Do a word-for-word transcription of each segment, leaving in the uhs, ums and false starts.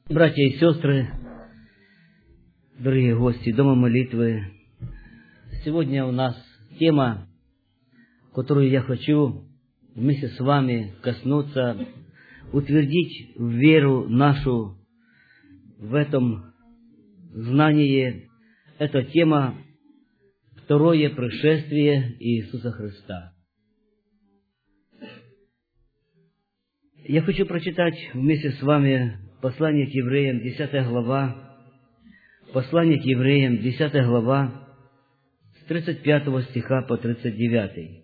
Братья и сестры, дорогие гости Дома молитвы, сегодня у нас тема, которую я хочу вместе с вами коснуться, утвердить веру нашу в этом знании. Это тема «Второе пришествие Иисуса Христа». Я хочу прочитать вместе с вами послание к евреям, десятая глава, послание к евреям, десятая глава, с тридцать пятого стиха по тридцать девятый.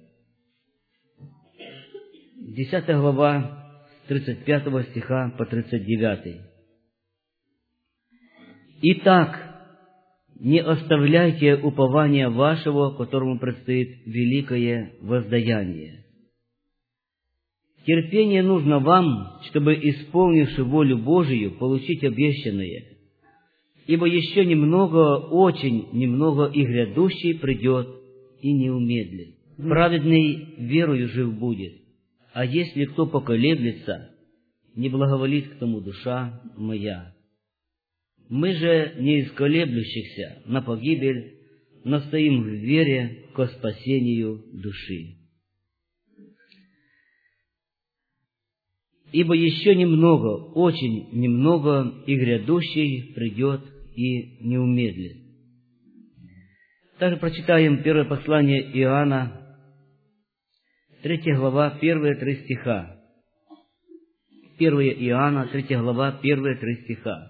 десятая глава, с тридцать пятого стиха по тридцать девятый. «Итак, не оставляйте упования вашего, которому предстоит великое воздаяние. Терпение нужно вам, чтобы, исполнивши волю Божию, получить обещанное. Ибо еще немного, очень немного, и грядущий придет, и не умедлит. Праведный верою жив будет, а если кто поколеблется, не благоволит к тому душа моя. Мы же не из колеблющихся на погибель, но стоим в вере ко спасению души. Ибо еще немного, очень немного, и грядущий придет и не умедлит». Также прочитаем первое послание Иоанна, третья глава, первые три стиха. первое Иоанна, третья глава, первые три стиха.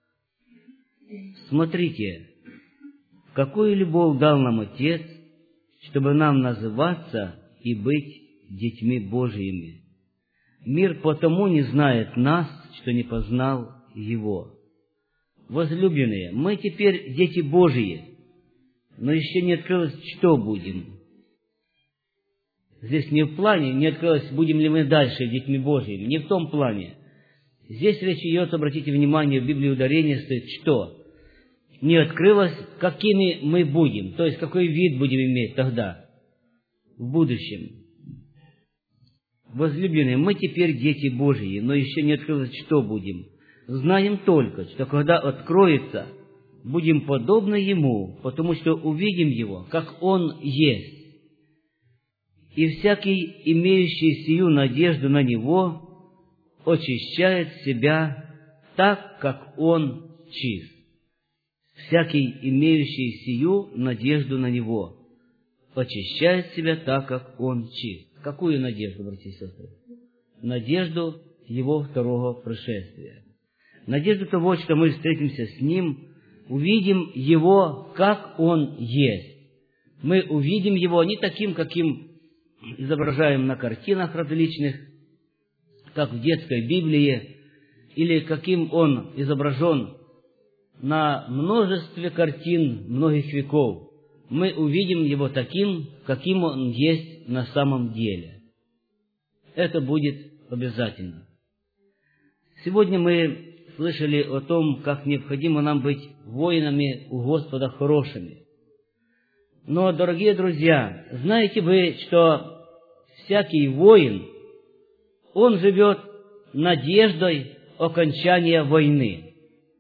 «Смотрите, какую любовь дал нам Отец, чтобы нам называться и быть детьми Божиими. Мир потому не знает нас, что не познал Его. Возлюбленные, мы теперь дети Божии, но еще не открылось, что будем». Здесь не в плане, не открылось, будем ли мы дальше детьми Божьими, не в том плане. Здесь речь идет, обратите внимание, в Библии ударение стоит, что не открылось, какими мы будем, то есть какой вид будем иметь тогда, в будущем. Возлюбленные, мы теперь дети Божьи, но еще не открылось, что будем. Знаем только, что когда откроется, будем подобны Ему, потому что увидим Его, как Он есть. И всякий, имеющий сию надежду на Него, очищает себя так, как Он чист. Всякий, имеющий сию надежду на Него, очищает себя так, как Он чист. Какую надежду, братья и сестры? Надежду Его второго пришествия. Надежду того, что мы встретимся с Ним, увидим Его, как Он есть. Мы увидим Его не таким, каким изображаем на картинах различных, как в детской Библии, или каким Он изображен на множестве картин многих веков. Мы увидим Его таким, каким Он есть на самом деле. Это будет обязательно. Сегодня мы слышали о том, как необходимо нам быть воинами у Господа хорошими. Но, дорогие друзья, знаете вы, что всякий воин, он живет надеждой окончания войны.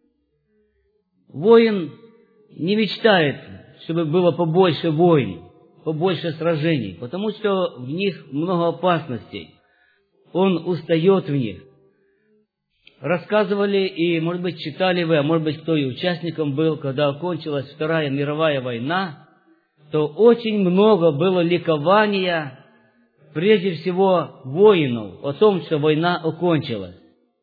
Воин не мечтает, чтобы было побольше войн, побольше сражений, потому что в них много опасностей. Он устает в них. Рассказывали и, может быть, читали вы, а может быть, кто и участником был, когда окончилась Вторая мировая война, то очень много было ликования, прежде всего, воинов о том, что война окончилась.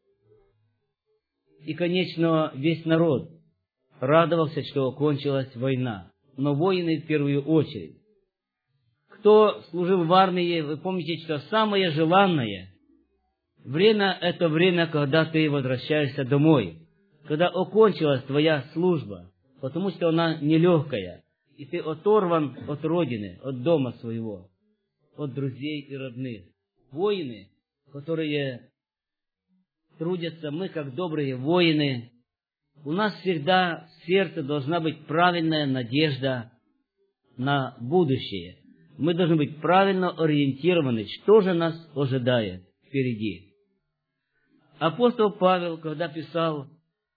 И, конечно, весь народ радовался, что окончилась война. Но воины в первую очередь. Кто служил в армии, вы помните, что самое желанное время — это время, когда ты возвращаешься домой, когда окончилась твоя служба, потому что она нелегкая, и ты оторван от родины, от дома своего, от друзей и родных. Воины, которые трудятся, мы, как добрые воины, у нас всегда в сердце должна быть правильная надежда на будущее. Мы должны быть правильно ориентированы, что же нас ожидает впереди. Апостол Павел, когда писал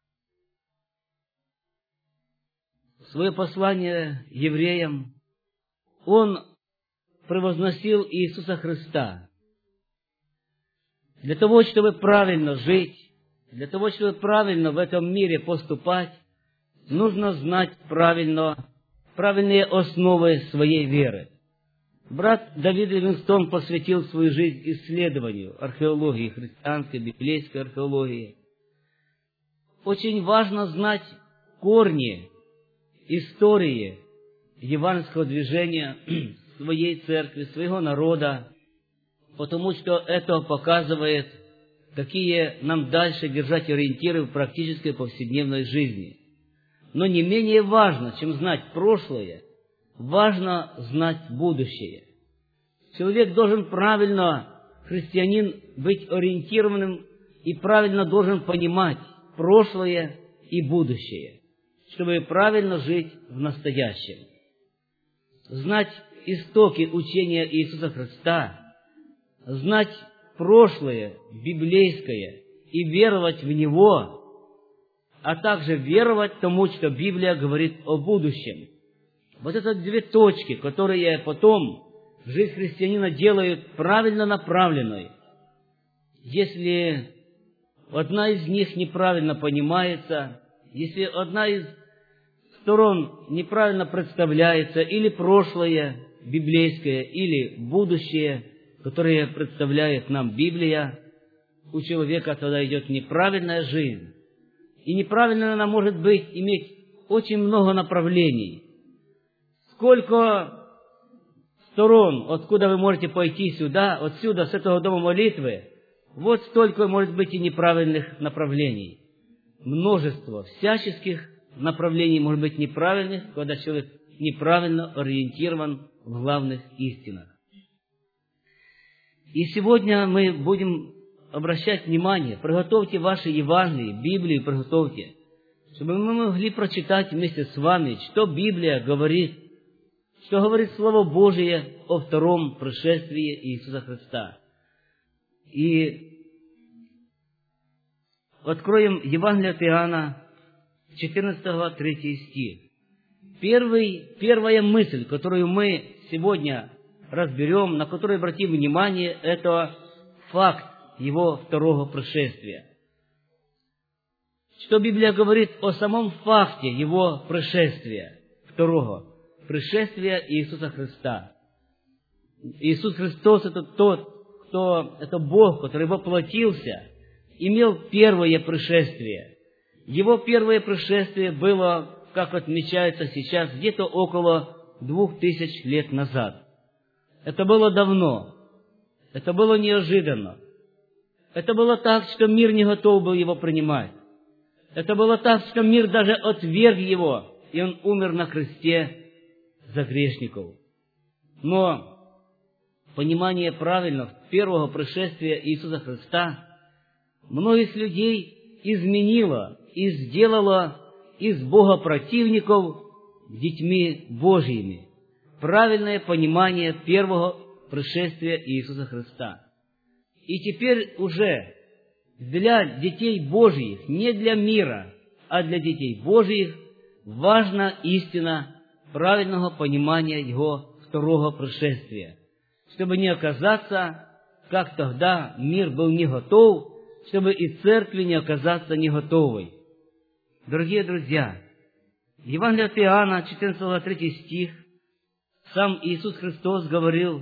свое послание евреям, он превозносил Иисуса Христа. Для того, чтобы правильно жить, для того, чтобы правильно в этом мире поступать, нужно знать правильно, правильные основы своей веры. Брат Давид Ливингстон посвятил свою жизнь исследованию археологии, христианской, библейской археологии. Очень важно знать корни истории евангельского движения своей церкви, своего народа, потому что это показывает, какие нам дальше держать ориентиры в практической повседневной жизни. Но не менее важно, чем знать прошлое, важно знать будущее. Человек должен правильно, христианин, быть ориентированным и правильно должен понимать прошлое и будущее, чтобы правильно жить в настоящем. Знать истоки учения Иисуса Христа, знать прошлое библейское и веровать в него, а также веровать тому, что Библия говорит о будущем. Вот это две точки, которые потом жизнь христианина делают правильно направленной. Если одна из них неправильно понимается, если одна из сторон неправильно представляется, или прошлое библейское, или будущее, которое представляет нам Библия, у человека тогда идет неправильная жизнь. И неправильно она может быть, иметь очень много направлений. Сколько сторон, откуда вы можете пойти сюда, отсюда, с этого дома молитвы, вот столько может быть и неправильных направлений. Множество всяческих направлений может быть неправильных, когда человек неправильно ориентирован в главных истинах. И сегодня мы будем обращать внимание, приготовьте ваши Евангелия, Библию приготовьте, чтобы мы могли прочитать вместе с вами, что Библия говорит, что говорит Слово Божие о втором пришествии Иисуса Христа. И откроем Евангелие от Иоанна, четырнадцатый глава, третий стих. Первый, первая мысль, которую мы сегодня разберем, на которую обратим внимание, это факт Его второго пришествия. Что Библия говорит о самом факте Его пришествия, второго пришествия Иисуса Христа. Иисус Христос — это тот, кто, это Бог, который воплотился, имел первое пришествие. Его первое пришествие было, как отмечается сейчас, где-то около двух тысяч лет назад. Это было давно, это было неожиданно. Это было так, что мир не готов был его принимать. Это было так, что мир даже отверг его, и он умер на кресте за грешников. Но понимание правильно первого пришествия Иисуса Христа многих людей изменило и сделало из богопротивников детьми Божьими. Правильное понимание первого пришествия Иисуса Христа. И теперь уже для детей Божьих, не для мира, а для детей Божьих, важна истина правильного понимания Его второго пришествия, чтобы не оказаться, как тогда мир был не готов, чтобы и церкви не оказаться не готовой. Дорогие друзья, Евангелие от Иоанна, четырнадцатый глава, третий стих, сам Иисус Христос говорил: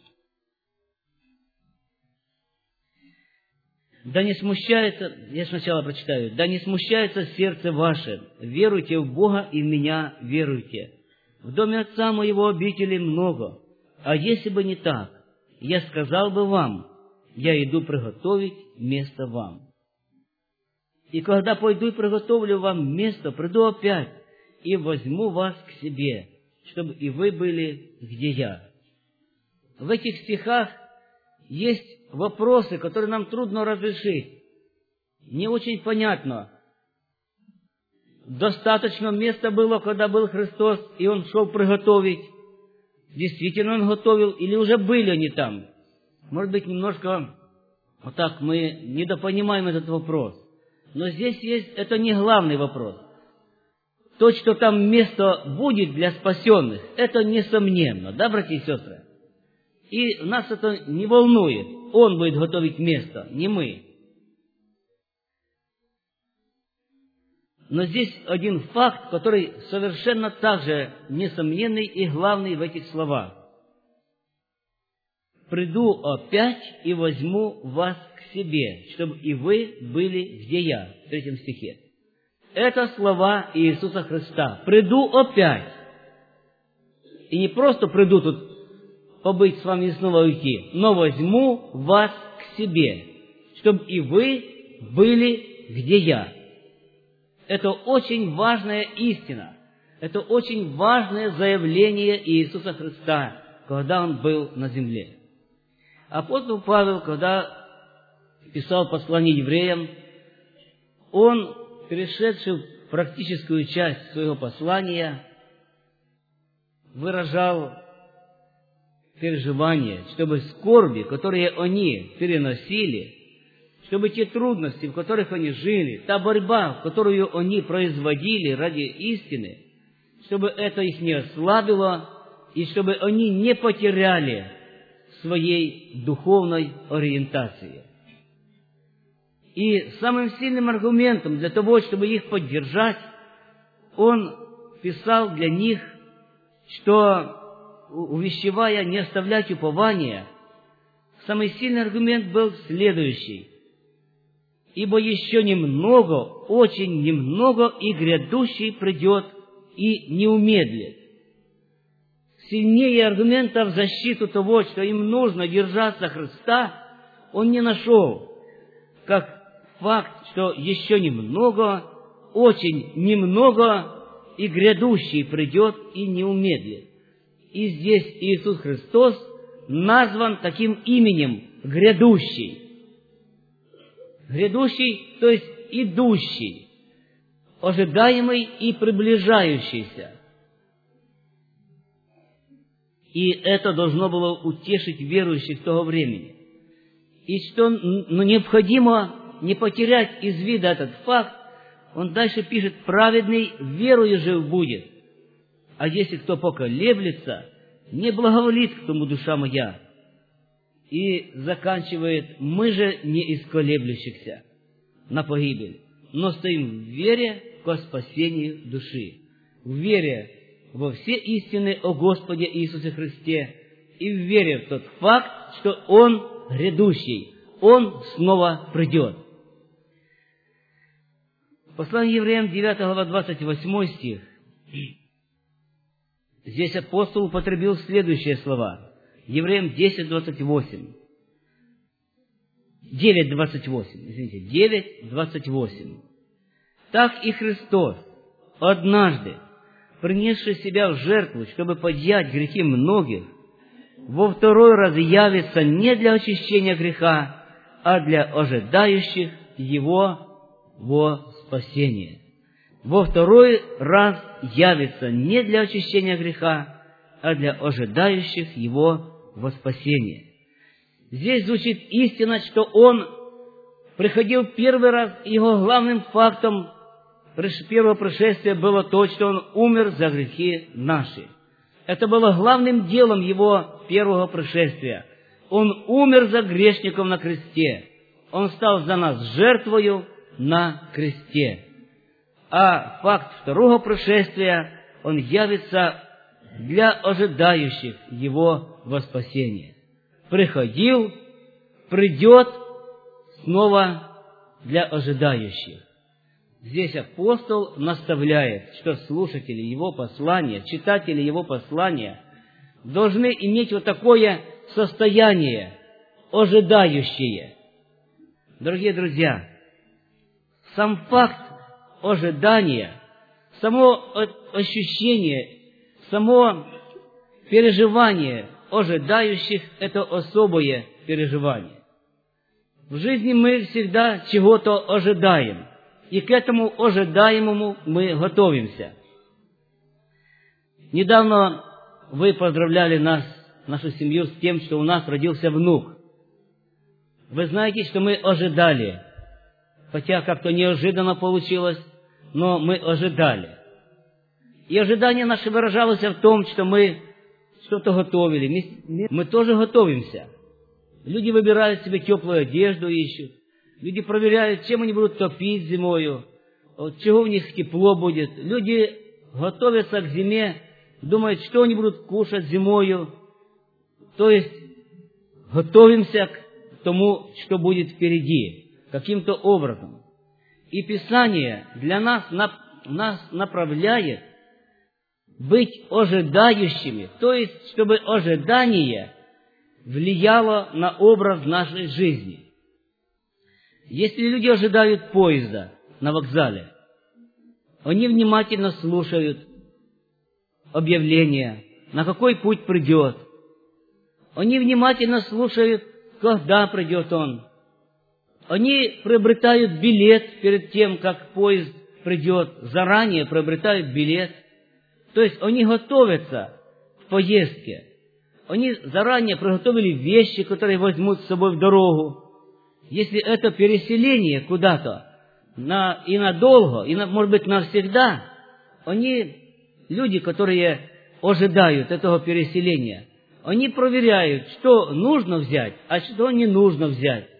«Да не смущается, я сначала прочитаю, да не смущается сердце ваше, веруйте в Бога и в меня веруйте. В доме Отца моего обителей много, а если бы не так, я сказал бы вам, я иду приготовить место вам. И когда пойду и приготовлю вам место, приду опять и возьму вас к себе, чтобы и вы были, где я». В этих стихах есть вопросы, которые нам трудно разрешить. Не очень понятно. Достаточно места было, когда был Христос, и Он шел приготовить. Действительно Он готовил, или уже были они там? Может быть, немножко вот так мы недопонимаем этот вопрос. Но здесь есть, это не главный вопрос. то, что там место будет для спасенных, это несомненно, да, братья и сестры? И нас это не волнует. Он будет готовить место, не мы. Но здесь один факт, который совершенно также несомненный и главный в этих словах. «Приду опять и возьму вас к себе, чтобы и вы были, где я». В третьем стихе. Это слова Иисуса Христа. «Приду опять». И не просто приду тут побыть с вами и снова уйти, но возьму вас к себе, чтобы и вы были, где я. Это очень важная истина. Это очень важное заявление Иисуса Христа, когда Он был на земле. Апостол Павел, когда писал послание евреям, он, перешедший в практическую часть своего послания, выражал переживания, чтобы скорби, которые они переносили, чтобы те трудности, в которых они жили, та борьба, которую они производили ради истины, чтобы это их не ослабило, и чтобы они не потеряли своей духовной ориентации. И самым сильным аргументом для того, чтобы их поддержать, он писал для них, что, увещевая не оставлять упования, самый сильный аргумент был следующий. «Ибо еще немного, очень немного, и грядущий придет, и не умедлит». Сильнее аргумента в защиту того, что им нужно держаться Христа, он не нашел, как факт, что еще немного, очень немного, и грядущий придет, и не умедлит. И здесь Иисус Христос назван таким именем «грядущий». Грядущий, то есть идущий, ожидаемый и приближающийся. И это должно было утешить верующих того времени. И что ну, необходимо не потерять из вида этот факт, он дальше пишет: «Праведный верою жив будет, а если кто поколеблется, не благоволит к тому душа моя». И заканчивает: «Мы же не из колеблющихся на погибель, но стоим в вере ко спасению души». В вере во все истины о Господе Иисусе Христе и в вере в тот факт, что Он грядущий, Он снова придет. Послание евреям, девятая глава, двадцать восьмой стих. Здесь апостол употребил следующие слова. Евреям десять, двадцать восемь. девять, двадцать восемь. Извините, девять, двадцать восемь. «Так и Христос, однажды, принесший себя в жертву, чтобы подъять грехи многих, во второй раз явится не для очищения греха, а для ожидающих Его во спасение». Во второй раз явится не для очищения греха, а для ожидающих Его во спасение. Здесь звучит истина, что Он приходил первый раз, и Его главным фактом первого пришествия было то, что Он умер за грехи наши. Это было главным делом Его первого пришествия. Он умер за грешников на кресте. Он стал за нас жертвою на кресте. А факт второго пришествия, Он явится для ожидающих Его во спасение. Приходил, придет снова для ожидающих. Здесь апостол наставляет, что слушатели Его послания, читатели Его послания должны иметь вот такое состояние, ожидающее. Дорогие друзья, сам факт ожидания, само ощущение, само переживание ожидающих – это особое переживание. В жизни мы всегда чего-то ожидаем, и к этому ожидаемому мы готовимся. Недавно вы поздравляли нас, нашу семью, с тем, что у нас родился внук. Вы знаете, что мы ожидали, хотя как-то неожиданно получилось, но мы ожидали. И ожидание наше выражалось в том, что мы что-то готовили. Мы тоже готовимся. Люди выбирают себе теплую одежду, ищут. Люди проверяют, чем они будут топить зимою, от чего у них тепло будет. Люди готовятся к зиме, думают, что они будут кушать зимою. То есть готовимся к тому, что будет впереди, каким-то образом. И Писание для нас, нас направляет быть ожидающими, то есть, чтобы ожидание влияло на образ нашей жизни. Если люди ожидают поезда на вокзале, они внимательно слушают объявления, на какой путь придет. Они внимательно слушают, когда придет он. Они приобретают билет перед тем, как поезд придет, заранее приобретают билет. То есть они готовятся к поездке. Они заранее приготовили вещи, которые возьмут с собой в дорогу. Если это переселение куда-то, на, и надолго, и, на, может быть, навсегда, они, люди, которые ожидают этого переселения, они проверяют, что нужно взять, а что не нужно взять.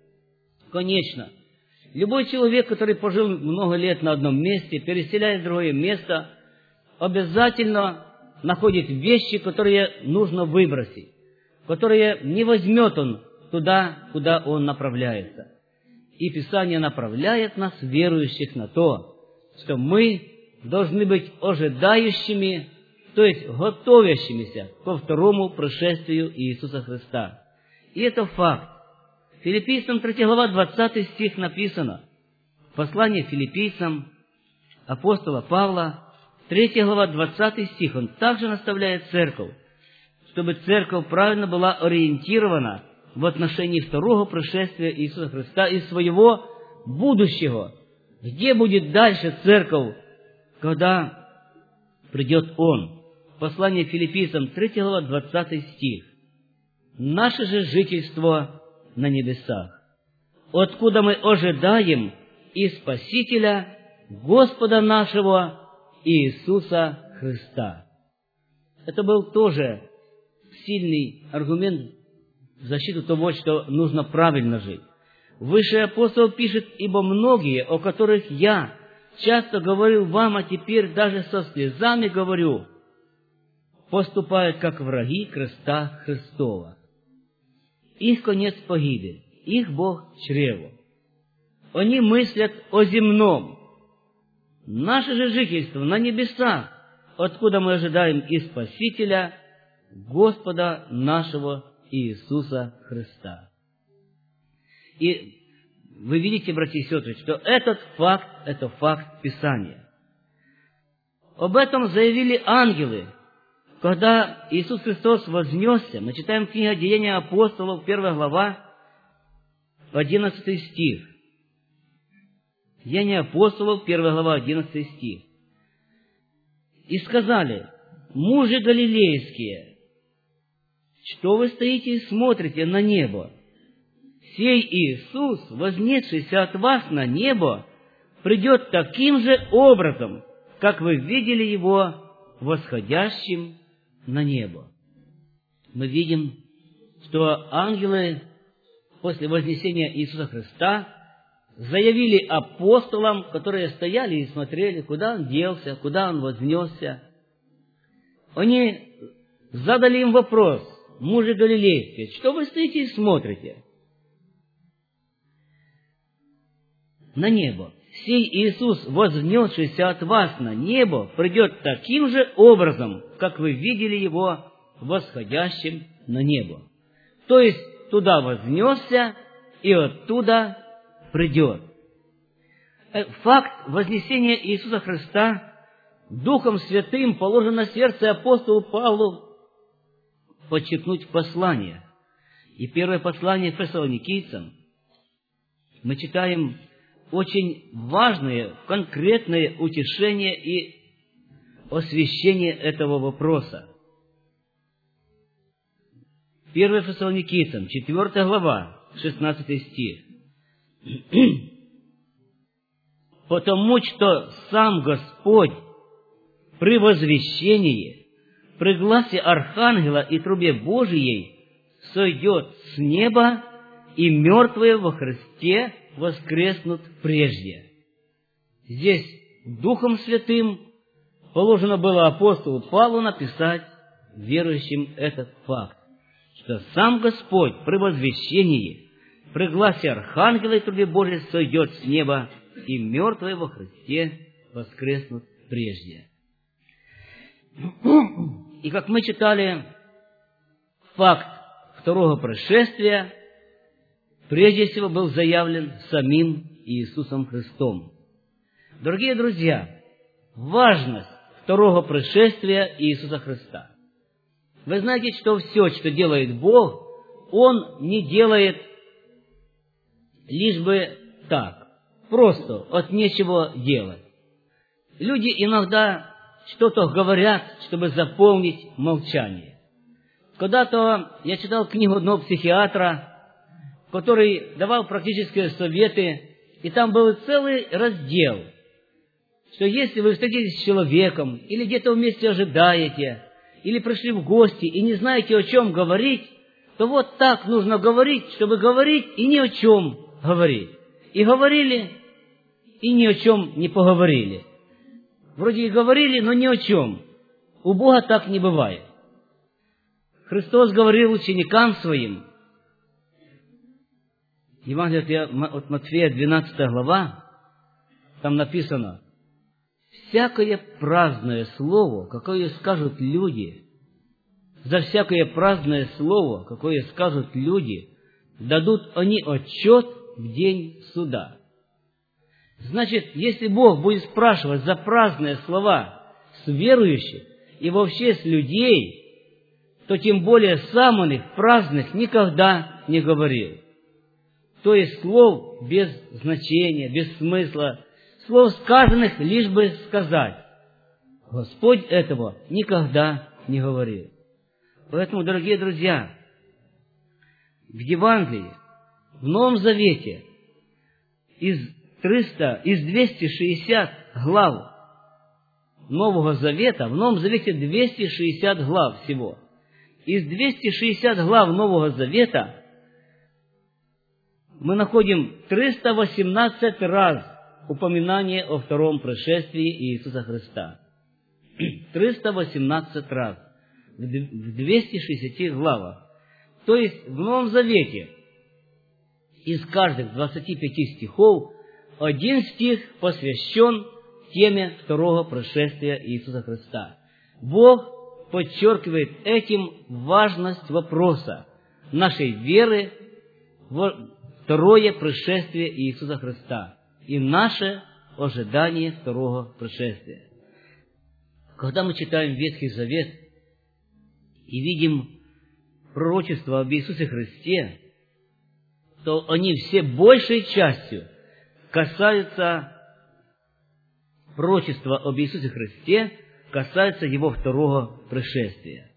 Конечно, любой человек, который пожил много лет на одном месте, переселяясь в другое место, обязательно находит вещи, которые нужно выбросить, которые не возьмет он туда, куда он направляется. И Писание направляет нас, верующих, на то, что мы должны быть ожидающими, то есть готовящимися ко второму пришествию Иисуса Христа. И это факт. Филиппийцам третья глава, двадцатый стих написано. Послание филиппийцам апостола Павла, третья глава, двадцатый стих. Он также наставляет церковь, чтобы церковь правильно была ориентирована в отношении второго пришествия Иисуса Христа и своего будущего. Где будет дальше церковь, когда придет Он? Послание филиппийцам, третья глава, двадцатый стих. «Наше же жительство на небесах, откуда мы ожидаем и Спасителя Господа нашего Иисуса Христа». Это был тоже сильный аргумент в защиту того, что нужно правильно жить. Выше апостол пишет: «Ибо многие, о которых я часто говорил вам, а теперь даже со слезами говорю, поступают как враги креста Христова. Их конец погибель, их Бог чреву. Они мыслят о земном. Наше же жительство на небесах, откуда мы ожидаем и Спасителя, Господа нашего Иисуса Христа». И вы видите, братья и сестры, что этот факт – это факт Писания. Об этом заявили ангелы, когда Иисус Христос вознесся. Мы читаем книгу «Деяния апостолов», первая глава, одиннадцатый стих. Деяния апостолов, первая глава, одиннадцатый стих. «И сказали: мужи галилейские, что вы стоите и смотрите на небо? Сей Иисус, вознесшийся от вас на небо, придет таким же образом, как вы видели Его восходящим на небо». Мы видим, что ангелы после вознесения Иисуса Христа заявили апостолам, которые стояли и смотрели, куда Он делся, куда Он вознесся. Они задали им вопрос: мужи галилейские, что вы стоите и смотрите на небо? Сей Иисус, вознесшийся от вас на небо, придет таким же образом, как вы видели Его восходящим на небо. То есть туда вознесся и оттуда придет. Факт вознесения Иисуса Христа Духом Святым положен на сердце апостолу Павлу подчеркнуть в послании. И первое послание Фессалоникийцам мы читаем очень важное, конкретное утешение и освещение этого вопроса. первое Фессалоникийцам, четвёртая глава, шестнадцатый стих. «Потому что сам Господь при возвещении, при гласе Архангела и трубе Божией сойдет с неба, и мертвые во Христе воскреснут прежде». Здесь Духом Святым положено было апостолу Павлу написать верующим этот факт, что сам Господь при возвещении, при гласе Архангела и трубе Божией сойдет с неба, и мертвые во Христе воскреснут прежде. И как мы читали, факт второго пришествия прежде всего был заявлен самим Иисусом Христом. Дорогие друзья, важность второго пришествия Иисуса Христа. Вы знаете, что все, что делает Бог, Он не делает лишь бы так, просто от нечего делать. Люди иногда что-то говорят, чтобы заполнить молчание. Когда-то я читал книгу одного психиатра, который давал практические советы, и там был целый раздел, что если вы встретились с человеком, или где-то вместе ожидаете, или пришли в гости и не знаете, о чем говорить, то вот так нужно говорить, чтобы говорить и ни о чем говорить. И говорили, и ни о чем не поговорили. Вроде и говорили, но ни о чем. У Бога так не бывает. Христос говорил ученикам Своим, Евангелие от Матфея, двенадцатая глава, там написано: «Всякое праздное слово, какое скажут люди, за всякое праздное слово, какое скажут люди, дадут они отчет в день суда». Значит, если Бог будет спрашивать за праздные слова с верующих и вообще с людей, то тем более сам Он их праздных никогда не говорил. То есть слов без значения, без смысла, слов сказанных лишь бы сказать. Господь этого никогда не говорил. Поэтому, дорогие друзья, в Евангелии, в Новом Завете, из триста, из двухсот шестидесяти глав Нового Завета, в Новом Завете двести шестьдесят глав всего. Из двухсот шестидесяти глав Нового Завета мы находим триста восемнадцать раз упоминание о втором пришествии Иисуса Христа. триста восемнадцать раз в двухстах шестидесяти главах. То есть в Новом Завете из каждых двадцати пяти стихов один стих посвящен теме второго пришествия Иисуса Христа. Бог подчеркивает этим важность вопроса нашей веры в второе пришествие Иисуса Христа и наше ожидание второго пришествия. Когда мы читаем Ветхий Завет и видим пророчества об Иисусе Христе, то они все большей частью касаются пророчества об Иисусе Христе, касаются Его второго пришествия.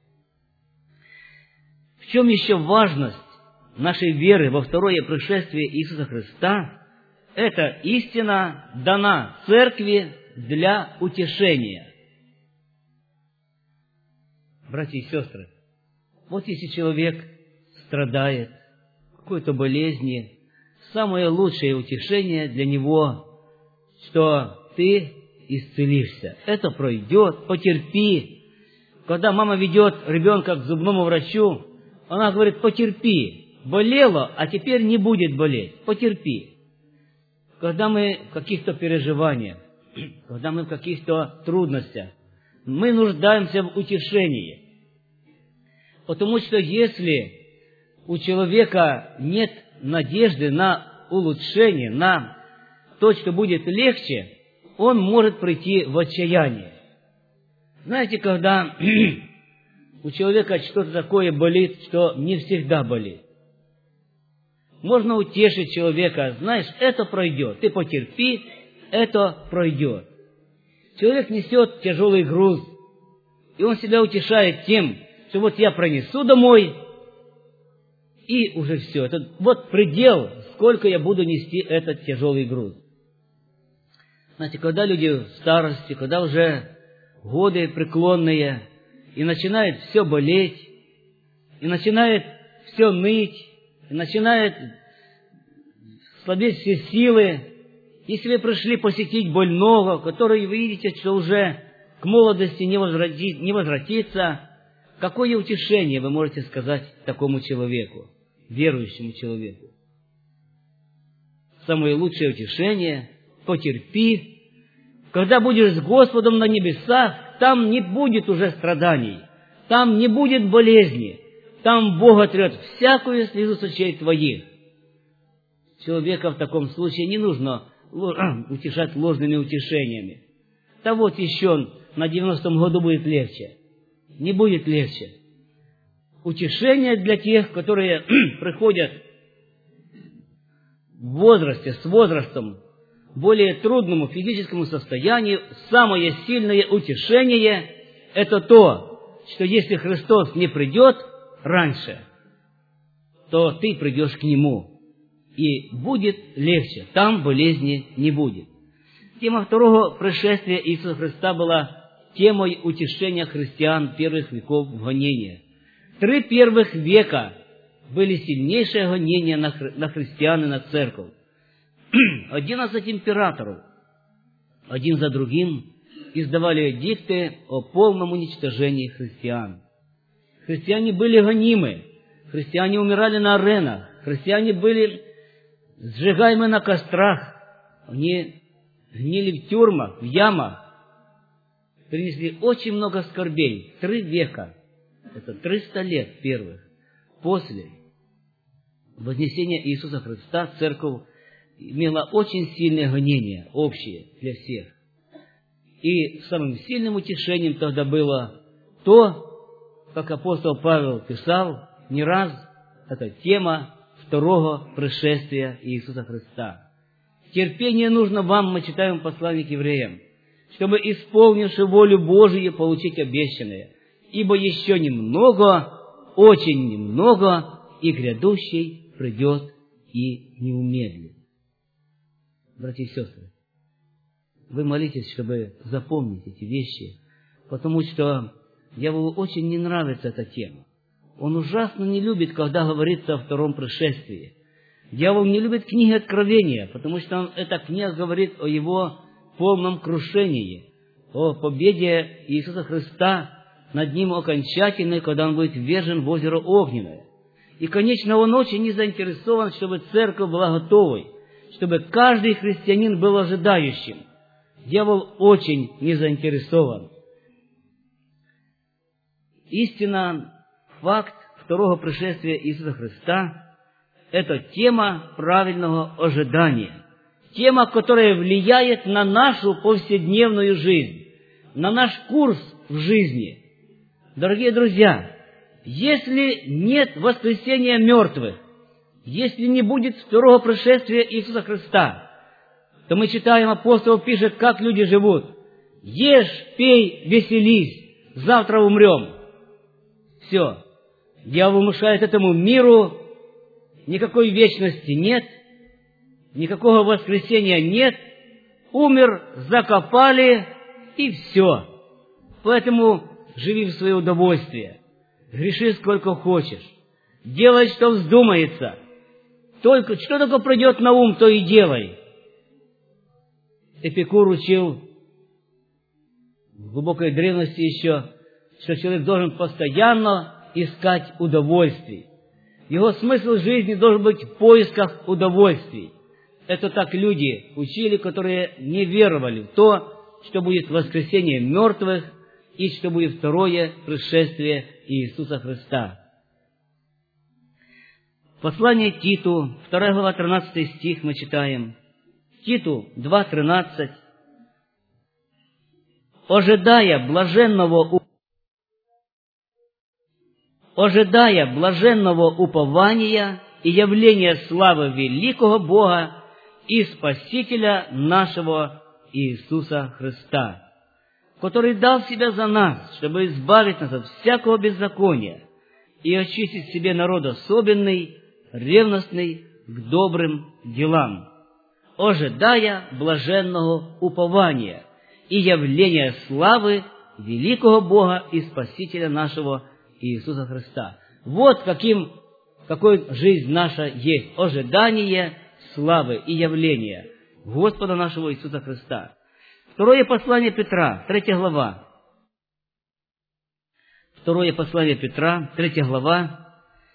В чем еще важность нашей веры во второе пришествие Иисуса Христа? Эта истина дана Церкви для утешения. Братья и сестры, вот если человек страдает какой-то болезнью, самое лучшее утешение для него, что ты исцелишься. Это пройдет, потерпи. Когда мама ведет ребенка к зубному врачу, она говорит: потерпи, болело, а теперь не будет болеть, потерпи. Когда мы в каких-то переживаниях, когда мы в каких-то трудностях, мы нуждаемся в утешении. Потому что если у человека нет надежды на улучшение, на то, что будет легче, он может прийти в отчаяние. Знаете, когда у человека что-то такое болит, что не всегда болит, можно утешить человека: знаешь, это пройдет, ты потерпи, это пройдет. Человек несет тяжелый груз, и он себя утешает тем, что вот я пронесу домой, и уже все. Это вот предел, сколько я буду нести этот тяжелый груз. Знаете, когда люди в старости, когда уже годы преклонные, и начинает все болеть, и начинает все ныть, и начинает слабеть все силы. Если вы пришли посетить больного, который вы видите, что уже к молодости не, возвратит, не возвратится, какое утешение вы можете сказать такому человеку, верующему человеку? Самое лучшее утешение — потерпи. Когда будешь с Господом на небесах, там не будет уже страданий, там не будет болезни, там Бог отрет всякую слезу с очей твоих. Человека в таком случае не нужно утешать ложными утешениями. Да вот еще на девяностом году будет легче. Не будет легче. Утешение для тех, которые приходят в возрасте, с возрастом, более трудному физическому состоянию, самое сильное утешение — это то, что если Христос не придет раньше, то ты придешь к Нему, и будет легче, там болезни не будет. Тема второго пришествия Иисуса Христа была темой утешения христиан первых веков в гонении. Три первых века были сильнейшие гонения на, хри- на христиан и на церковь. Одиннадцать императоров, один за другим, издавали эдикты о полном уничтожении христиан. Христиане были гонимы, христиане умирали на аренах, христиане были сжигаемы на кострах, они гнили в тюрьмах, в ямах, принесли очень много скорбей. Три века, это триста лет первых, после вознесения Иисуса Христа церковь имела очень сильное гонение, общее для всех. И самым сильным утешением тогда было то, как апостол Павел писал не раз, это тема второго пришествия Иисуса Христа. Терпение нужно вам, мы читаем послание к евреям, чтобы, исполнивши волю Божию, получить обещанное. Ибо еще немного, очень немного, и грядущий придет и не умедлит. Братья и сестры, вы молитесь, чтобы запомнить эти вещи, потому что дьяволу очень не нравится эта тема. Он ужасно не любит, когда говорится о втором пришествии. Дьявол не любит книги Откровения, потому что он, эта книга говорит о его полном крушении, о победе Иисуса Христа над ним окончательной, когда он будет ввержен в озеро Огненное. И, конечно, он очень не заинтересован, чтобы церковь была готовой, чтобы каждый христианин был ожидающим. Дьявол очень не заинтересован. Истинно, факт второго пришествия Иисуса Христа — это тема правильного ожидания. Тема, которая влияет на нашу повседневную жизнь, на наш курс в жизни. Дорогие друзья, если нет воскресения мертвых, если не будет второго пришествия Иисуса Христа, то мы читаем, апостол пишет, как люди живут. Ешь, пей, веселись, завтра умрем. Все. Дьявол внушает этому миру, никакой вечности нет, никакого воскресения нет, умер, закопали, и все. Поэтому живи в свое удовольствие, греши сколько хочешь, делай, что вздумается, только, что только придет на ум, то и делай. Эпикур учил в глубокой древности еще, что человек должен постоянно искать удовольствий. Его смысл жизни должен быть в поисках удовольствий. Это так люди учили, которые не веровали в то, что будет воскресение мертвых и что будет второе пришествие Иисуса Христа. Послание Титу, вторая глава, тринадцатый стих мы читаем. Титу два тринадцать. Ожидая блаженного ожидая блаженного упования и явления славы великого Бога и Спасителя нашего Иисуса Христа, который дал Себя за нас, чтобы избавить нас от всякого беззакония и очистить себе народ особенный, ревностный к добрым делам, ожидая блаженного упования и явления славы великого Бога и Спасителя нашего Иисуса Христа. Вот каким, какой жизнь наша есть. Ожидание славы и явления Господа нашего Иисуса Христа. Второе послание Петра, третья глава. Второе послание Петра, третья глава,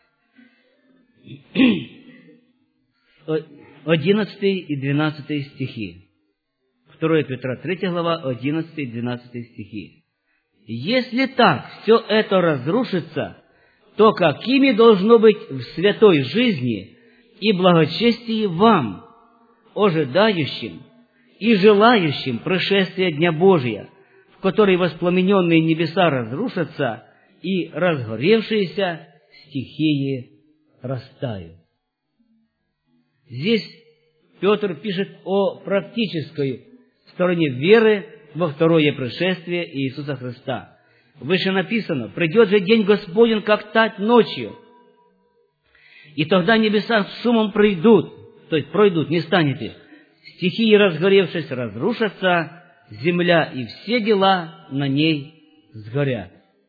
одиннадцатый и двенадцатый стихи. Второе Петра, третья глава, одиннадцатый и двенадцатый стихи. Если так все это разрушится, то какими должно быть в святой жизни и благочестии вам, ожидающим и желающим пришествия Дня Божия, в который воспламененные небеса разрушатся и разгоревшиеся стихии растают. Здесь Петр пишет о практической стороне веры во второе пришествие Иисуса Христа. Выше написано: «Придет же день Господень, как тать ночью, и тогда небеса с шумом пройдут», то есть пройдут, не станете, «стихии, разгоревшись, разрушатся, земля и все дела на ней сгорят».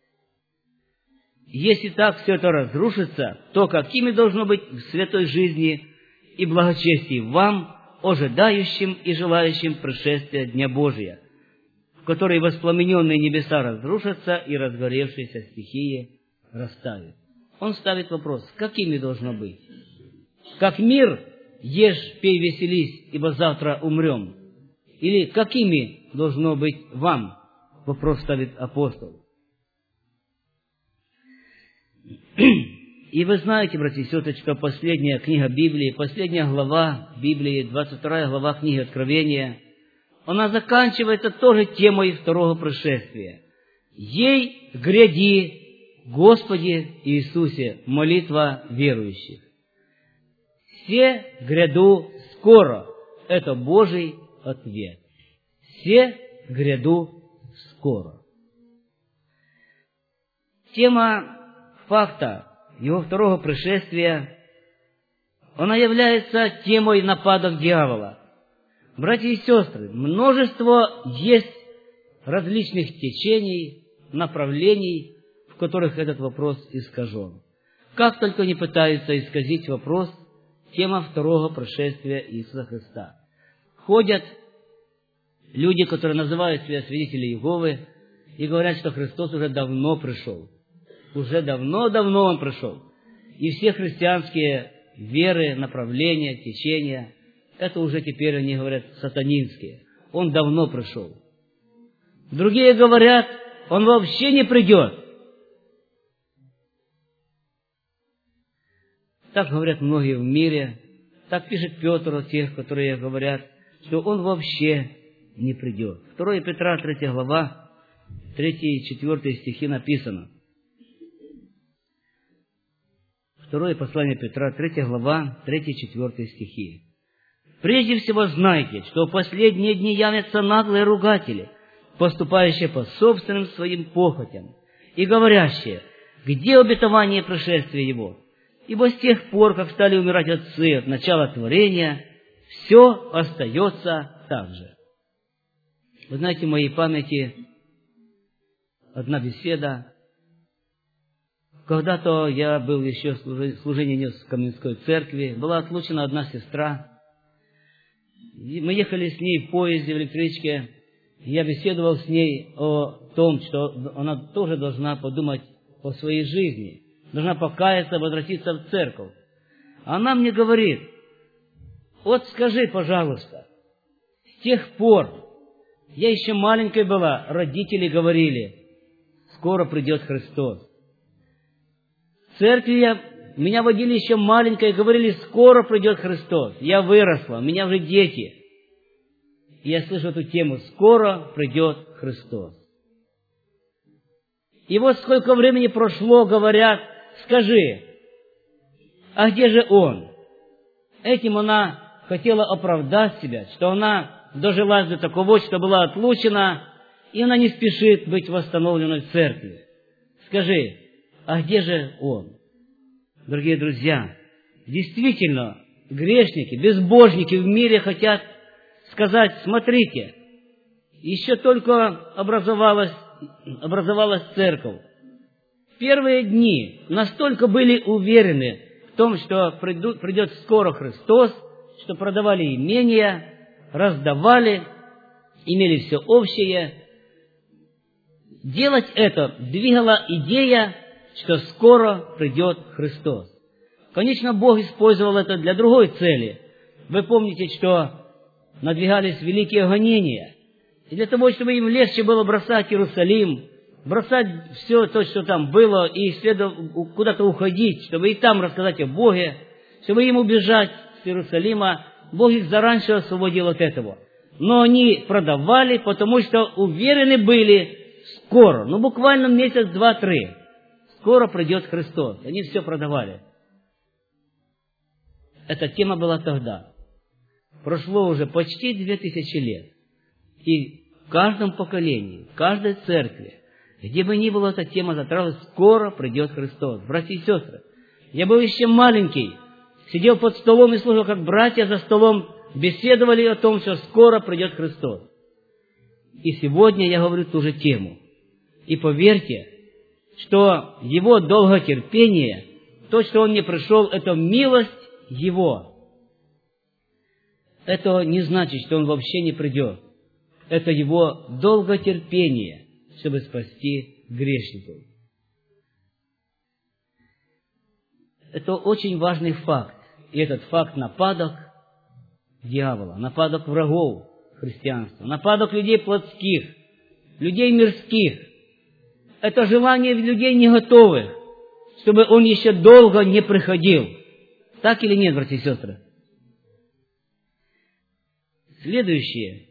Если так все это разрушится, то какими должно быть в святой жизни и благочестии вам, ожидающим и желающим пришествия Дня Божия, в который воспламененные небеса разрушатся и разгоревшиеся стихии растают. Он ставит вопрос: какими должно быть? Как мир, ешь, пей, веселись, ибо завтра умрем? Или какими должно быть вам? Вопрос ставит апостол. И вы знаете, братья и сестры, что последняя книга Библии, последняя глава Библии, двадцать вторая глава книги Откровения, она заканчивается тоже темой второго пришествия. «Ей гряди, Господи Иисусе», молитва верующих. «Все гряду скоро» — это Божий ответ. «Все гряду скоро». Тема факта Его второго пришествия, она является темой нападок дьявола. Братья и сестры, множество есть различных течений, направлений, в которых этот вопрос искажен. Как только не пытаются исказить вопрос, тема второго пришествия Иисуса Христа. Ходят люди, которые называют себя свидетели Иеговы, и говорят, что Христос уже давно пришел. Уже давно-давно Он пришел. И все христианские веры, направления, течения, это уже теперь, они говорят, сатанинские. Он давно пришел. Другие говорят, Он вообще не придет. Так говорят многие в мире. Так пишет Петр о тех, которые говорят, что Он вообще не придет. второе Петра, третья глава, третий и четвертый стихи написано. Второе послание Петра, третья глава, третий и четвертый стихи. «Прежде всего знайте, что в последние дни явятся наглые ругатели, поступающие по собственным своим похотям, и говорящие: где обетование пришествия Его? Ибо с тех пор, как стали умирать отцы от начала творения, все остается так же». Вы знаете, в моей памяти одна беседа. Когда-то я был еще в служении нес в Каменской церкви, была отлучена одна сестра. И мы ехали с ней в поезде, в электричке. И я беседовал с ней о том, что она тоже должна подумать о своей жизни, должна покаяться, возвратиться в церковь. Она мне говорит: вот скажи, пожалуйста, с тех пор, я еще маленькой была, родители говорили: скоро придет Христос. В церкви я, меня водили еще маленькой, говорили: скоро придет Христос. Я выросла, у меня уже дети. И я слышу эту тему: скоро придет Христос. И вот сколько времени прошло, говорят: скажи, а где же Он? Этим она хотела оправдать себя, что она дожилась до такого, что была отлучена, и она не спешит быть восстановленной в церкви. Скажи, а где же Он? Дорогие друзья, действительно, грешники, безбожники в мире хотят сказать: смотрите, еще только образовалась образовалась церковь, в первые дни настолько были уверены в том, что придет скоро Христос, что продавали имения, раздавали, имели все общее. Делать это двигала идея, что скоро придет Христос. Конечно, Бог использовал это для другой цели. Вы помните, что надвигались великие гонения. И для того, чтобы им легче было бросать Иерусалим, бросать все то, что там было, и куда-то уходить, чтобы и там рассказать о Боге, чтобы им убежать с Иерусалима, Бог их заранее освободил от этого. Но они продавали, потому что уверены были, скоро, ну буквально месяц, два, три, скоро придет Христос. Они все продавали. Эта тема была тогда. Прошло уже почти две тысячи лет. И в каждом поколении, в каждой церкви, где бы ни была эта тема затралась, скоро придет Христос. Братья и сестры, я был еще маленький, сидел под столом и слушал, как братья за столом беседовали о том, что скоро придет Христос. И сегодня я говорю ту же тему. И поверьте, что Его долготерпение, то, что Он не пришел, это милость Его. Это не значит, что Он вообще не придет. Это Его долготерпение, чтобы спасти грешников. Это очень важный факт. И этот факт нападок дьявола, нападок врагов христианства, нападок людей плотских, людей мирских. Это желание людей не готовых, чтобы Он еще долго не приходил. Так или нет, братья и сестры? Следующее.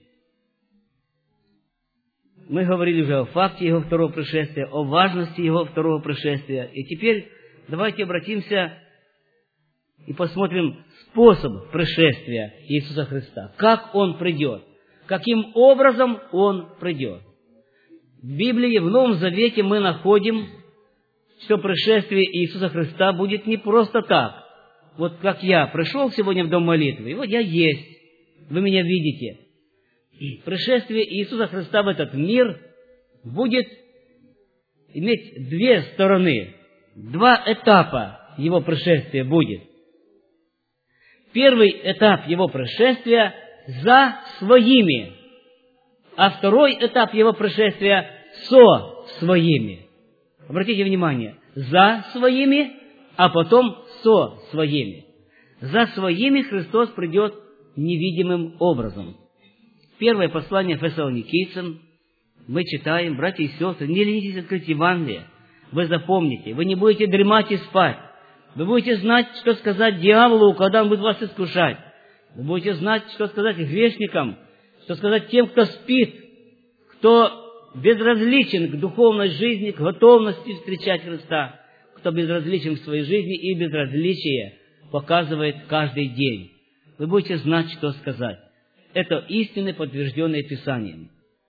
Мы говорили уже о факте Его второго пришествия, о важности Его второго пришествия. И теперь давайте обратимся и посмотрим способ пришествия Иисуса Христа. Как Он придет? Каким образом Он придет? В Библии, в Новом Завете мы находим, что пришествие Иисуса Христа будет не просто так. Вот как я пришел сегодня в дом молитвы, и вот я есть, вы меня видите. И пришествие Иисуса Христа в этот мир будет иметь две стороны. Два этапа Его пришествия будет. Первый этап Его пришествия за своими, а второй этап Его пришествия со своими. Обратите внимание, за своими, а потом со своими. За своими Христос придет невидимым образом. Первое послание Фессалоникийцам мы читаем, братья и сестры, не ленитесь открыть Евангелие. Вы запомните, вы не будете дремать и спать. Вы будете знать, что сказать дьяволу, когда он будет вас искушать. Вы будете знать, что сказать грешникам, что сказать тем, кто спит, кто безразличен к духовной жизни, к готовности встречать Христа, кто безразличен к своей жизни и безразличие показывает каждый день. Вы будете знать, что сказать. Это истины, подтвержденные Писанием.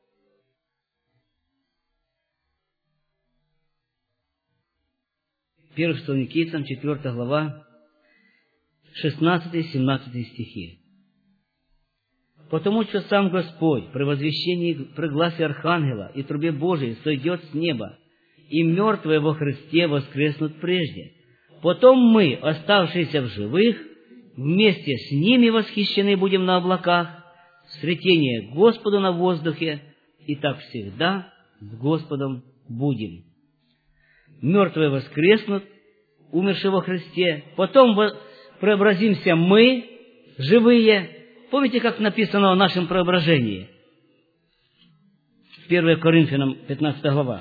первое Фессалоникийцам, четвёртая глава, шестнадцатый-семнадцатый стихи. «Потому что сам Господь при возвещении, при гласе Архангела и трубе Божией сойдет с неба, и мертвые во Христе воскреснут прежде. Потом мы, оставшиеся в живых, вместе с ними восхищены будем на облаках, в сретение Господу на воздухе, и так всегда с Господом будем». Мертвые воскреснут, умершие во Христе. Потом преобразимся мы, живые. Помните, как написано о нашем преображении? первое Коринфянам, пятнадцатая глава.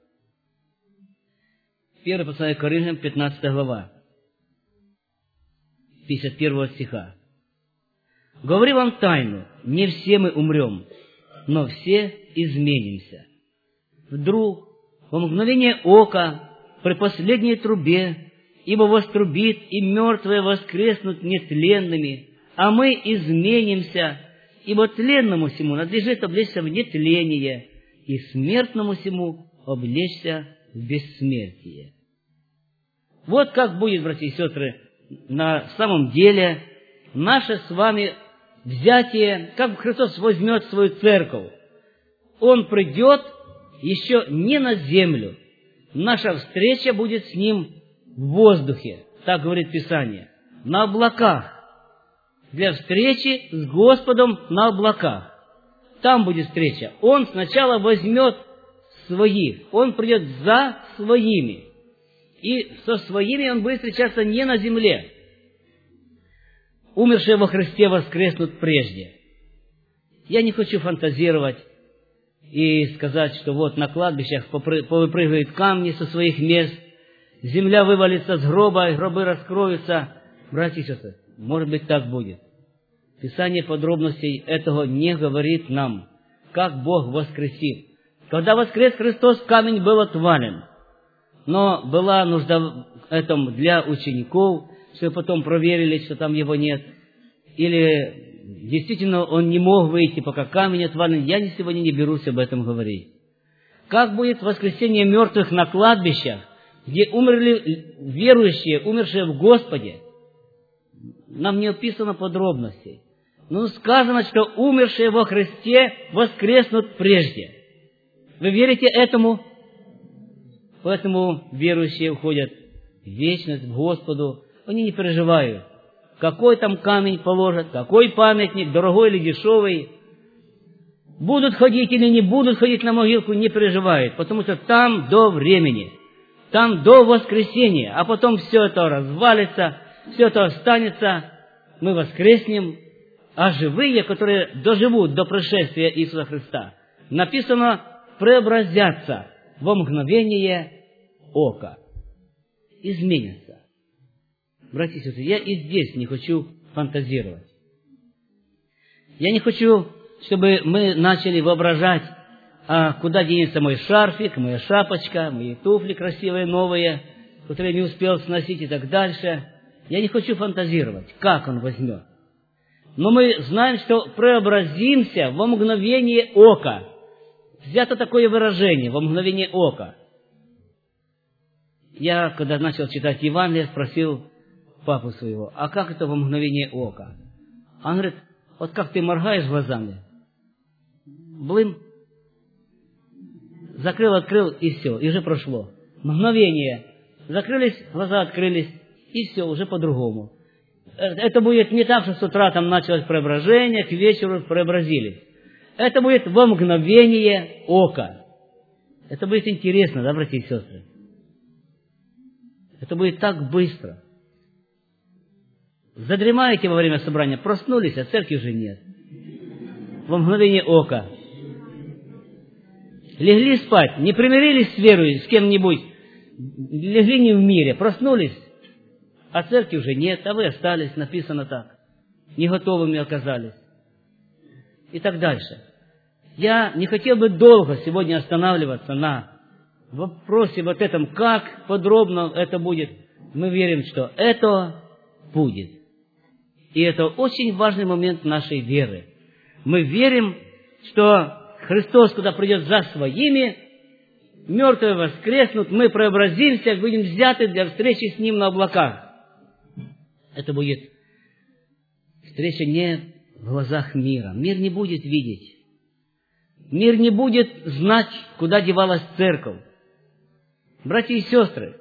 первое послание Коринфянам, пятнадцатая глава. пятьдесят первого стиха. «Говорю вам тайну, не все мы умрем, но все изменимся. Вдруг, во мгновение ока, при последней трубе, ибо вострубит, и мертвые воскреснут нетленными, а мы изменимся, ибо тленному сему надлежит облечься в нетление, и смертному сему облечься в бессмертие». Вот как будет, братья и сестры, на самом деле наше с вами взятие, как Христос возьмет свою церковь. Он придет еще не на землю. Наша встреча будет с Ним в воздухе, так говорит Писание, на облаках. Для встречи с Господом на облаках. Там будет встреча. Он сначала возьмет своих, Он придет за своими. И со своими Он будет встречаться не на земле. Умершие во Христе воскреснут прежде. Я не хочу фантазировать и сказать, что вот на кладбищах повыпрыгивают камни со своих мест, земля вывалится с гроба, и гробы раскроются. Братья и сестры, может быть, так будет. Писание подробностей этого не говорит нам, как Бог воскресит. Когда воскрес Христос, камень был отвален. Но была нужда в этом для учеников, что потом проверили, что там его нет. Или действительно он не мог выйти, пока камень отвален. Я сегодня не берусь об этом говорить. Как будет воскресение мертвых на кладбищах, где умерли верующие, умершие в Господе? Нам не описано подробностей. Но сказано, что умершие во Христе воскреснут прежде. Вы верите этому? Поэтому верующие уходят в вечность, к Господу. Они не переживают, какой там камень положат, какой памятник, дорогой или дешевый. Будут ходить или не будут ходить на могилку, не переживают, потому что там до времени, там до воскресения, а потом все это развалится, все это останется, мы воскреснем, а живые, которые доживут до пришествия Иисуса Христа, написано, преобразятся во мгновение ока, изменятся. Братья и сестры, я и здесь не хочу фантазировать. Я не хочу, чтобы мы начали воображать, а куда денется мой шарфик, моя шапочка, мои туфли красивые, новые, которые я не успел сносить и так дальше. Я не хочу фантазировать, как он возьмет. Но мы знаем, что преобразимся во мгновение ока. Взято такое выражение, во мгновение ока. Я, когда начал читать Евангелие, спросил папу своего, а как это во мгновение ока? Он говорит, вот как ты моргаешь глазами, блым, закрыл, открыл, и все, и уже прошло. Мгновение. Закрылись, глаза открылись, и все, уже по-другому. Это будет не так, что с утра там началось преображение, к вечеру преобразились. Это будет во мгновение ока. Это будет интересно, да, братья и сестры? Это будет так быстро. Задремаете во время собрания, проснулись, а церкви уже нет. Во мгновение ока. Легли спать, не примирились с верой, с кем-нибудь, легли не в мире, проснулись, а церкви уже нет, а вы остались, написано так, не готовыми оказались. И так дальше. Я не хотел бы долго сегодня останавливаться на вопросе вот этом, как подробно это будет. Мы верим, что это будет. И это очень важный момент нашей веры. Мы верим, что Христос, когда придет за своими, мертвые воскреснут, мы преобразимся, будем взяты для встречи с Ним на облаках. Это будет встреча не в глазах мира. Мир не будет видеть. Мир не будет знать, куда девалась церковь. Братья и сестры,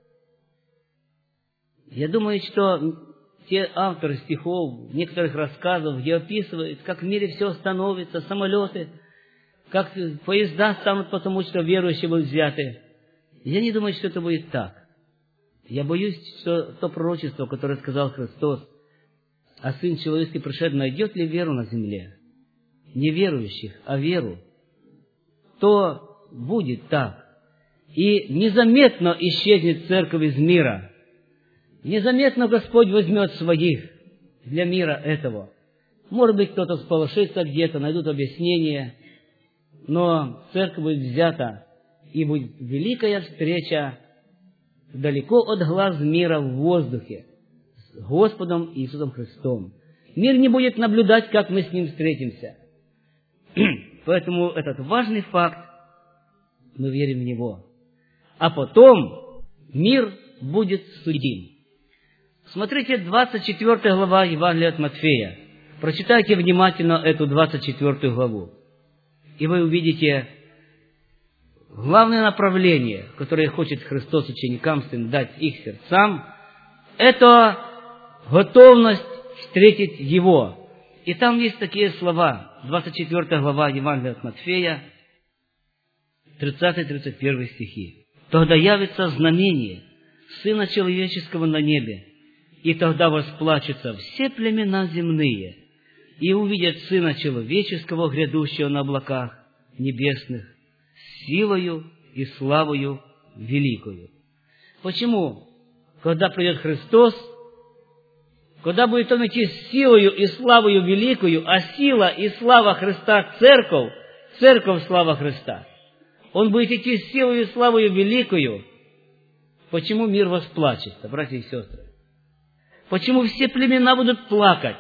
я думаю, что те авторы стихов, некоторых рассказов, где описывают, как в мире все становится, самолеты, как поезда станут, потому что верующие будут взяты. Я не думаю, что это будет так. Я боюсь, что то пророчество, которое сказал Христос, а Сын Человеческий пришед, найдет ли веру на земле? Не верующих, а веру. То будет так. И незаметно исчезнет церковь из мира. Незаметно Господь возьмет своих для мира этого. Может быть, кто-то всполошится где-то, найдут объяснение, но церковь будет взята, и будет великая встреча далеко от глаз мира в воздухе с Господом Иисусом Христом. Мир не будет наблюдать, как мы с Ним встретимся. Поэтому этот важный факт, мы верим в него. А потом мир будет судим. Смотрите, двадцать четвёртая глава Евангелия от Матфея. Прочитайте внимательно эту двадцать четвёртую главу. И вы увидите главное направление, которое хочет Христос ученикам своим дать их сердцам, это готовность встретить Его. И там есть такие слова, двадцать четвёртая глава Евангелия от Матфея, тридцатый тридцать первый стихи. «Тогда явится знамение Сына Человеческого на небе, и тогда восплачутся все племена земные, и увидят Сына Человеческого, грядущего на облаках небесных, с силою и славою великою». Почему? Когда придет Христос, когда будет Он идти с силою и славою великою, а сила и слава Христа — церковь, церковь — слава Христа. Он будет идти с силою и славою великою. Почему мир восплачется, братья и сестры? Почему все племена будут плакать?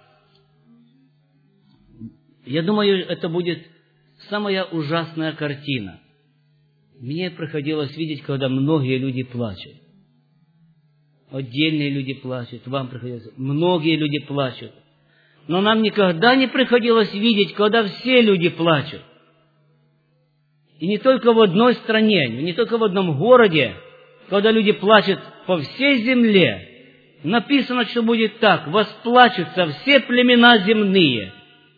Я думаю, это будет самая ужасная картина. Мне приходилось видеть, когда многие люди плачут. Отдельные люди плачут, вам приходилось, многие люди плачут. Но нам никогда не приходилось видеть, когда все люди плачут. И не только в одной стране, не только в одном городе, когда люди плачут по всей земле. Написано, что будет так: восплачутся все племена земные.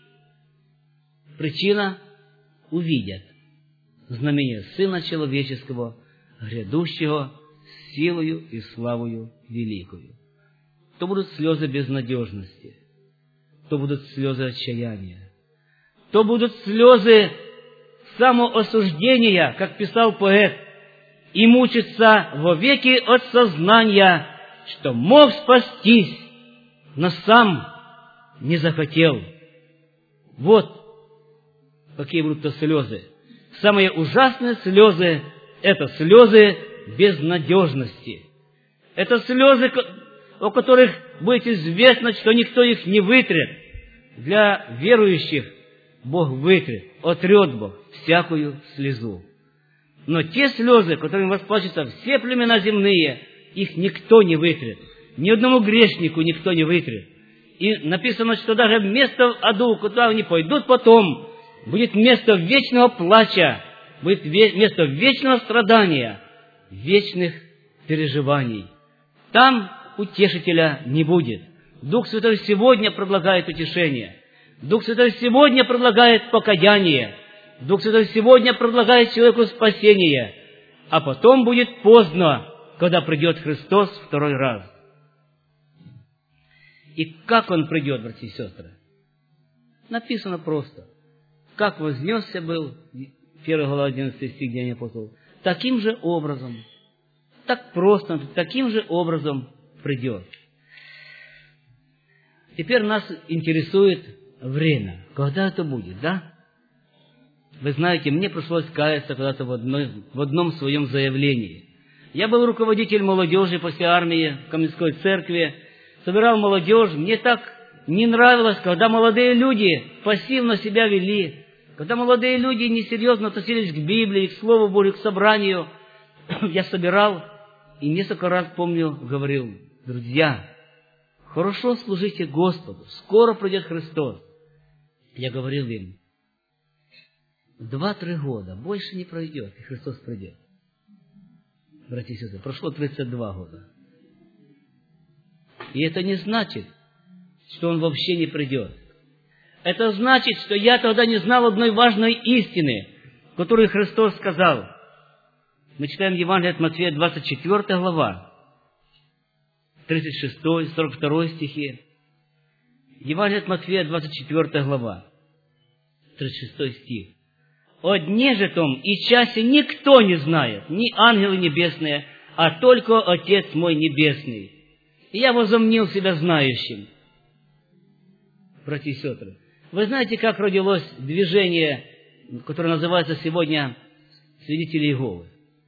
Причина — увидят знамение Сына Человеческого, грядущего с силою и славою великою. То будут слезы безнадежности, то будут слезы отчаяния, то будут слезы самоосуждения, как писал поэт, и мучиться вовеки от сознания, что мог спастись, но сам не захотел. Вот какие будут то слезы. Самые ужасные слезы — это слезы безнадежности. Это слезы, о которых будет известно, что никто их не вытрет. Для верующих Бог вытрет, отрет Бог всякую слезу. Но те слезы, которыми восплачутся все племена земные, их никто не вытрет. Ни одному грешнику никто не вытрет. И написано, что даже место в аду, куда они пойдут потом, будет место вечного плача, будет место вечного страдания, вечных переживаний. Там утешителя не будет. Дух Святой сегодня предлагает утешение. Дух Святой сегодня предлагает покаяние. Дух Святой сегодня предлагает человеку спасение. А потом будет поздно, когда придет Христос второй раз. И как Он придет, братья и сестры? Написано просто. Как вознесся был, первая глава, одиннадцатый стих, Деяния апостолов, таким же образом, так просто, таким же образом придет. Теперь нас интересует время. Когда это будет, да? Вы знаете, мне пришлось каяться когда-то в, одной, в одном своем заявлении. Я был руководитель молодежи после армии в Каменской церкви, собирал молодежь. Мне так не нравилось, когда молодые люди пассивно себя вели, когда молодые люди несерьезно относились к Библии, к Слову Божию, к собранию. Я собирал и несколько раз, помню, говорил: друзья, хорошо служите Господу, скоро придет Христос. Я говорил им: два-три года, больше не пройдет, и Христос придет. Братья и сестры, прошло тридцать два года. И это не значит, что Он вообще не придет. Это значит, что я тогда не знал одной важной истины, которую Христос сказал. Мы читаем Евангелие от Матфея, двадцать четвёртая глава, тридцать шестой, сорок второй стихи. Евангелие от Матфея, двадцать четвёртая глава, тридцать шестой стих. «О дне же том и часе никто не знает, ни ангелы небесные, а только Отец мой небесный. И я возомнил себя знающим». Братья и сестры, вы знаете, как родилось движение, которое называется сегодня «Свидетели Иеговы»?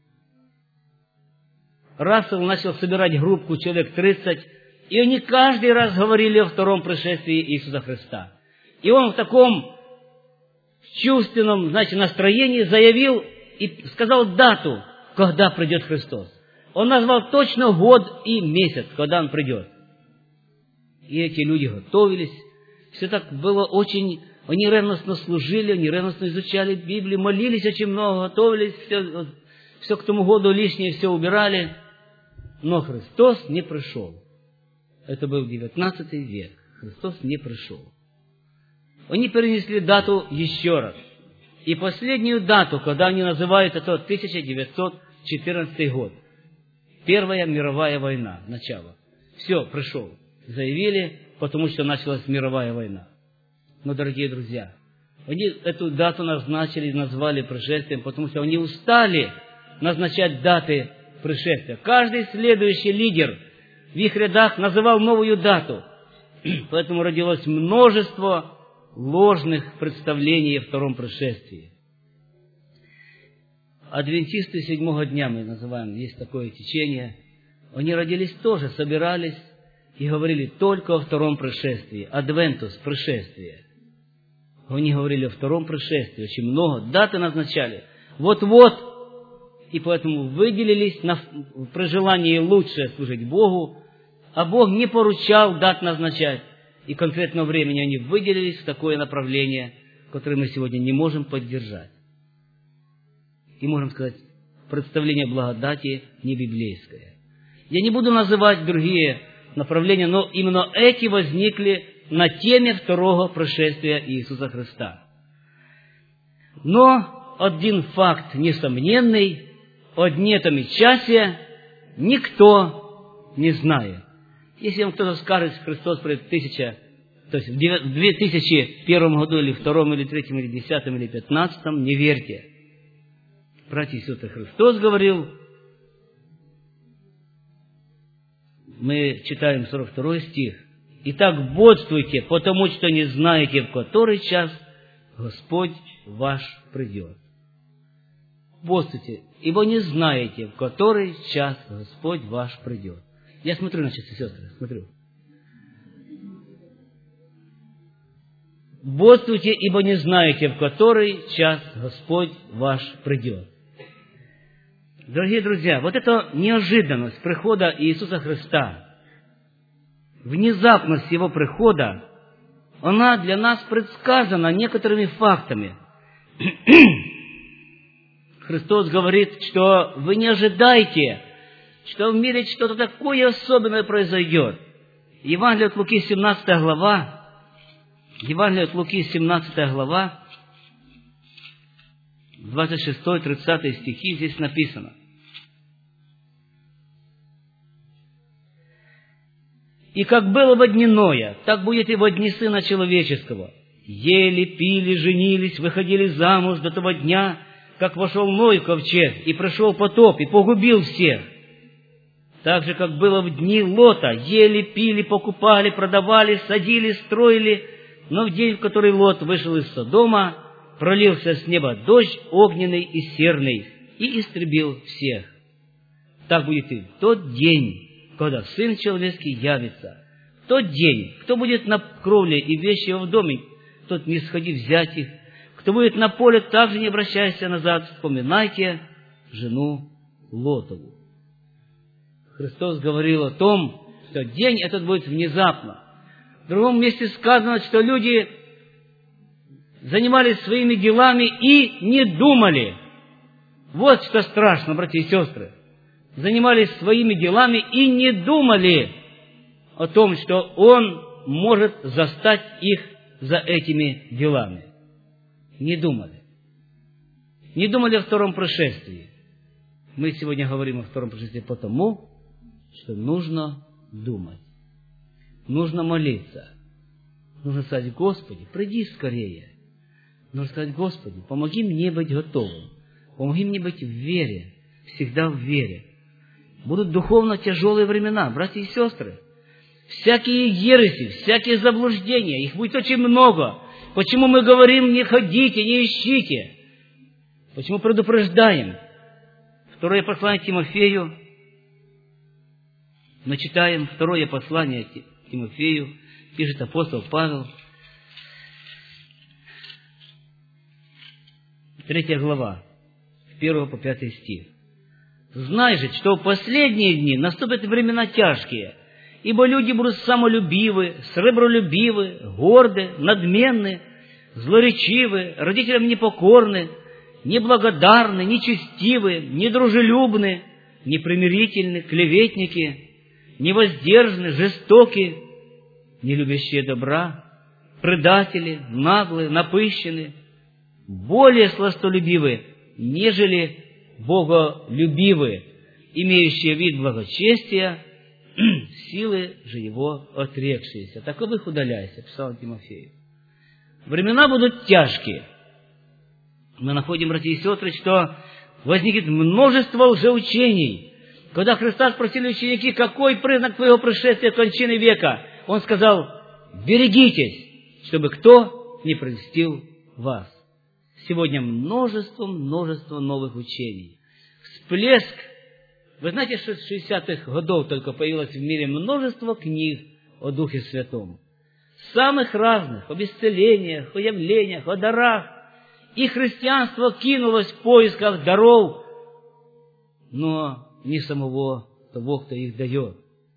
Рассел начал собирать группку человек тридцать, и они каждый раз говорили о втором пришествии Иисуса Христа. И он в таком чувственном, значит, настроении заявил и сказал дату, когда придет Христос. Он назвал точно год и месяц, когда Он придет. И эти люди готовились. Все так было очень Они ревностно служили, они ревностно изучали Библию, молились очень много, готовились, все, все к тому году лишнее все убирали. Но Христос не пришел. Это был девятнадцатый век. Христос не пришел. Они перенесли дату еще раз. И последнюю дату, когда они называют это тысяча девятьсот четырнадцатый год. Первая мировая война, начало. Все, пришел. Заявили, потому что началась мировая война. Но, дорогие друзья, они эту дату назначили, назвали пришествием, потому что они устали назначать даты пришествия. Каждый следующий лидер в их рядах называл новую дату. Поэтому родилось множество ложных представлений о втором пришествии. Адвентисты седьмого дня, мы называем, есть такое течение. Они родились тоже, собирались и говорили только о втором пришествии. Адвентус, пришествие. Они говорили о втором пришествии, очень много, даты назначали. Вот-вот. И поэтому выделились на, при желании лучше служить Богу, а Бог не поручал дат назначать. И конкретного времени они выделились в такое направление, которое мы сегодня не можем поддержать. И можем сказать, представление благодати не библейское. Я не буду называть другие направления, но именно эти возникли на теме второго пришествия Иисуса Христа. Но один факт несомненный, о дне том и часе никто не знает. Если вам кто-то скажет, что Христос придет в тысяча, то есть в две тысячи первом году, или втором, или третьем, или десятом, или пятнадцатом, не верьте. Братья и сестры, Христос говорил, мы читаем сорок второй стих, «Итак, бодствуйте, потому что не знаете, в который час Господь ваш придет». Бодствуйте, ибо не знаете, в который час Господь ваш придет. Я смотрю, значит, сестры, смотрю. Бодствуйте, ибо не знаете, в который час Господь ваш придет. Дорогие друзья, вот эта неожиданность прихода Иисуса Христа, внезапность Его прихода, она для нас предсказана некоторыми фактами. Христос говорит, что вы не ожидайте, что в мире что-то такое особенное произойдет. Евангелие от Луки, семнадцатая глава, Евангелие от Луки, семнадцатая глава, двадцать шестой тридцатый стихи здесь написано. «И как было во дни Ноя, так будет и во дни Сына Человеческого. Ели, пили, женились, выходили замуж до того дня, как вошел Ной в ковчег, и пришел потоп, и погубил всех. Так же, как было в дни Лота, ели, пили, покупали, продавали, садили, строили, но в день, в который Лот вышел из Содома, пролился с неба дождь огненный и серный, и истребил всех. Так будет и в тот день, когда Сын Человеческий явится. В тот день, кто будет на кровле и вещи его в доме, тот не сходи взять их. Кто будет на поле, также не обращайся назад. Вспоминайте жену Лотову». Христос говорил о том, что день этот будет внезапно. В другом месте сказано, что люди занимались своими делами и не думали. Вот что страшно, братья и сестры. Занимались своими делами и не думали о том, что Он может застать их за этими делами. Не думали. Не думали о втором пришествии. Мы сегодня говорим о втором пришествии потому, что нужно думать. Нужно молиться. Нужно сказать: «Господи, приди скорее». Нужно сказать: «Господи, помоги мне быть готовым. Помоги мне быть в вере, всегда в вере». Будут духовно тяжелые времена, братья и сестры. Всякие ереси, всякие заблуждения, их будет очень много. Почему мы говорим: не ходите, не ищите? Почему предупреждаем? Второе послание Тимофею. Мы читаем второе послание Тимофею, пишет апостол Павел. Третья глава, с первого по пятый стих. «Знай же, что в последние дни наступят времена тяжкие, ибо люди будут самолюбивы, сребролюбивы, горды, надменны, злоречивы, родителям непокорны, неблагодарны, нечестивы, недружелюбны, непримирительны, клеветники, невоздержаны, жестоки, не любящие добра, предатели, наглые, напыщенны, более сластолюбивы, нежели боголюбивы, имеющие вид благочестия, силы же его отрекшиеся. Таковых удаляйся, писал Тимофею. Времена будут тяжкие. Мы находим, братья и сестры, что возникнет множество лжеучений. Когда Христа спросили ученики, какой признак твоего пришествия кончины века, Он сказал: берегитесь, чтобы кто не прельстил вас. Сегодня множество, множество новых учений. Всплеск. Вы знаете, что с шестидесятых годов только появилось в мире множество книг о Духе Святом. Самых разных, об исцелениях, о явлениях, о дарах. И христианство кинулось в поисках даров, но не самого того, кто их дает.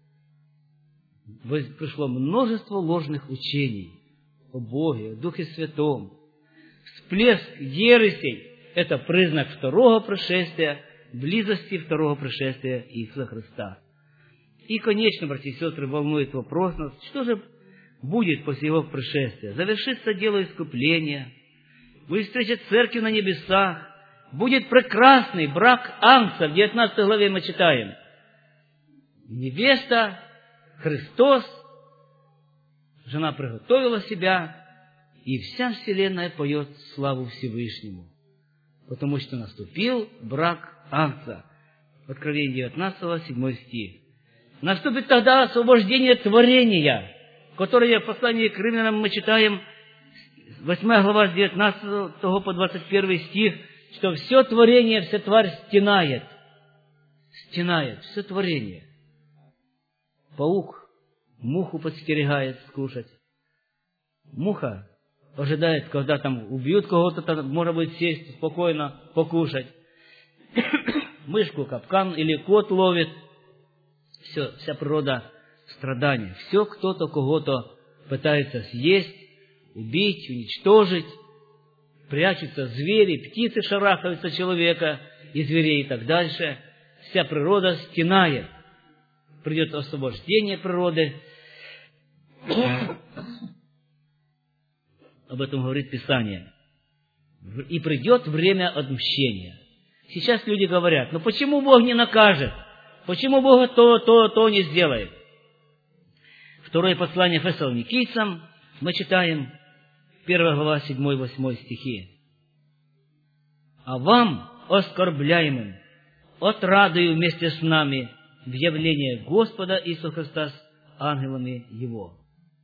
Пришло множество ложных учений о Боге, о Духе Святом. Всплеск ересей – это признак второго пришествия, близости второго пришествия Иисуса Христа. И, конечно, братья и сестры, волнует вопрос нас, что же будет после Его пришествия? Завершится дело искупления, будет встреча церкви на небесах, будет прекрасный брак Агнца. В девятнадцатой главе мы читаем: невеста, Христос, жена приготовила себя, и вся вселенная поет славу Всевышнему, потому что наступил брак Агнца. Откровение девятнадцатого, седьмой стих. Наступит тогда освобождение творения, которое в послании к римлянам мы читаем, восьмая глава, с девятнадцатого по двадцать первый стих, что все творение, вся тварь стенает. Стенает, все творение. Паук муху подстерегает скушать. Муха ожидает, когда там убьют кого-то, там можно будет сесть спокойно, покушать. Мышку капкан или кот ловит. Все, вся природа страдания. Все кто-то кого-то пытается съесть, убить, уничтожить. Прячутся звери, птицы шарахаются человека и зверей и так дальше. Вся природа стенает. Придет освобождение природы. Об этом говорит Писание. И придет время отмщения. Сейчас люди говорят: ну почему Бог не накажет? Почему Бог то, то, то не сделает? Второе послание Фессалоникийцам мы читаем, первая глава, седьмой-восьмой стихи. А вам, оскорбляемым, отрадую вместе с нами в явление Господа Иисуса Христа с ангелами Его.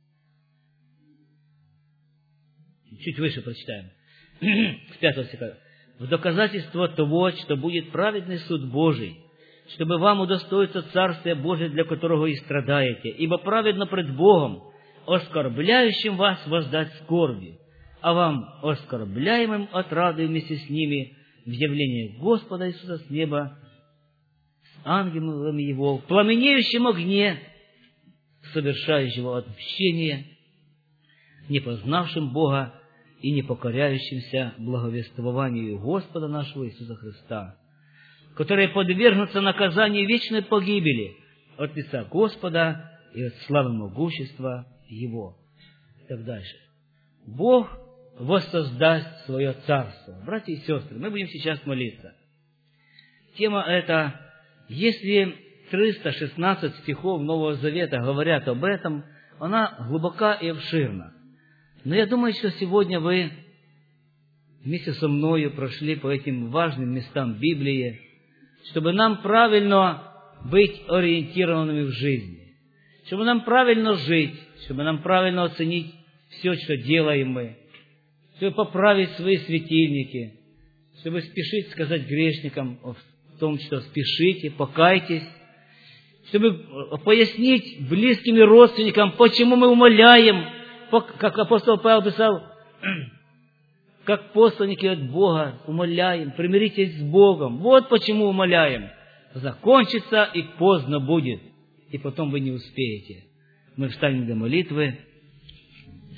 Чуть выше прочитаем. С пятого стиха. В доказательство того, что будет праведный суд Божий, чтобы вам удостоиться Царствия Божия, для которого и страдаете, ибо праведно пред Богом, оскорбляющим вас воздать скорби, а вам, оскорбляемым, отрадую вместе с ними в явлении Господа Иисуса с неба, с ангелами Его, в пламенеющем огне, совершающего отмщение, не познавшим Бога и не покоряющимся благовествованию Господа нашего Иисуса Христа, которые подвергнутся наказанию вечной погибели от лица Господа и от славы могущества Его. И так дальше. Бог воссоздаст свое царство. Братья и сестры, мы будем сейчас молиться. Тема эта, если триста шестнадцать стихов Нового Завета говорят об этом, она глубока и обширна. Но я думаю, что сегодня вы вместе со мною прошли по этим важным местам Библии, чтобы нам правильно быть ориентированными в жизни, чтобы нам правильно жить, чтобы нам правильно оценить все, что делаем мы, чтобы поправить свои светильники, чтобы спешить сказать грешникам о том, что спешите, покайтесь, чтобы пояснить близким и родственникам, почему мы умоляем, как апостол Павел писал, как посланники от Бога умоляем, примиритесь с Богом. Вот почему умоляем. Закончится, и поздно будет, и потом вы не успеете. Мы встанем для молитвы.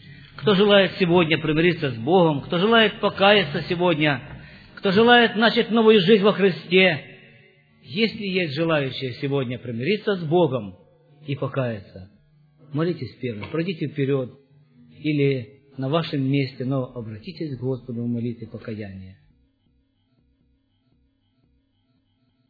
кто желает сегодня примириться с Богом, кто желает покаяться сегодня, кто желает начать новую жизнь во Христе. Если есть желающие сегодня примириться с Богом и покаяться, молитесь первым, пройдите вперед или на вашем месте, но обратитесь к Господу в молитве покаяния.